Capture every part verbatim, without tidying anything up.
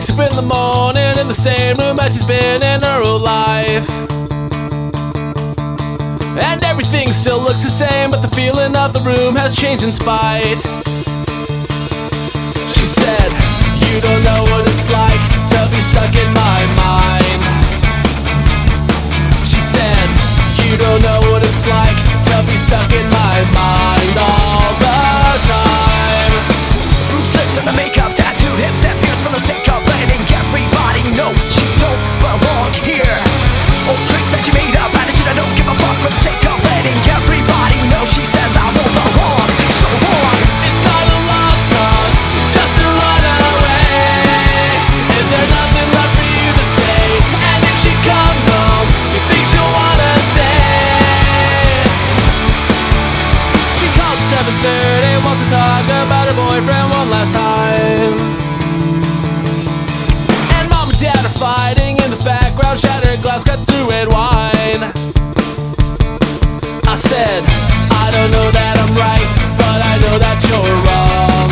wakes up in the morning in the same room that she's been in her whole life. And everything still looks the same, but the feeling of the room has changed in spite. She said, you don't know what it's like to be stuck in my mind. She said, you don't know what it's like to be stuck in my mind all the time. Bruised lips and the makeup, tattooed hips and beards for the sake of letting everybody know she don't belong here. Old tricks that she made up, attitude I don't give a fuck for the sake of letting everybody know. She says I won't belong, so long. It's not a lost cause, she's just a runaway. Is there nothing left for you to say? And if she comes home, you think she'll wanna stay? She called seven thirty, wants to talk about her boyfriend one last time. And mom and dad are fighting in the background, shattered glass cuts through red wine. I said, I don't know that I'm right, but I know that you're wrong.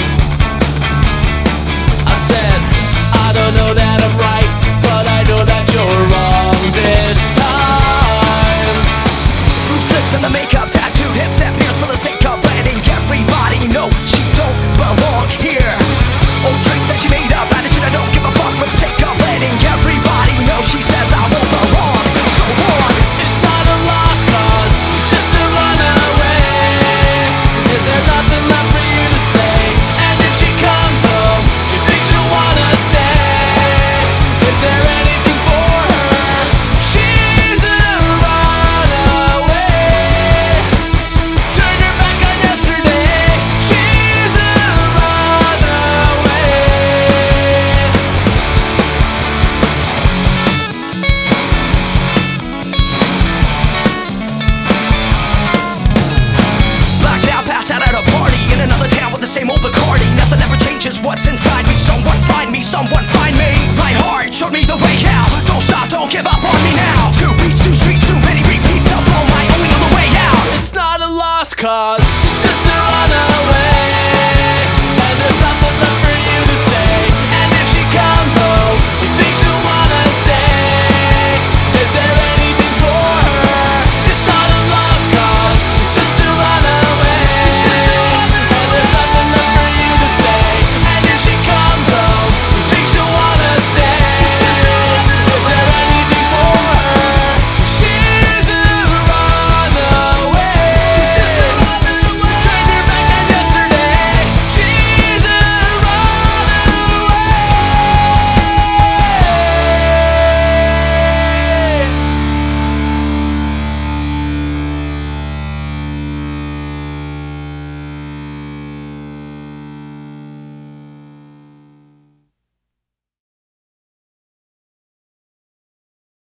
I said, I don't know that I'm right, but I know that you're wrong this time. Bruised lips and the makeup, tattooed hips and beards for the sake of letting everybody know she don't belong here. Old tricks that she made up, attitude I don't give a fuck for the sake of letting everybody know. She says I won't belong, so long. It's not a lost cause, she's just a runaway. Is there nothing left for you to say? And if she comes home, you think she'll wanna stay? Is there anything for her? She's a runaway. Turn your back on yesterday. She's a runaway. Blacked out, passed out at a party in another town with the same old Bacardi. Nothing ever changes what's inside me. Someone find me, someone find me. My heart showed me the way out. Don't stop, don't give up on me now. Two beats, two streets, too many repeats to blow my only other way out. It's not a lost cause.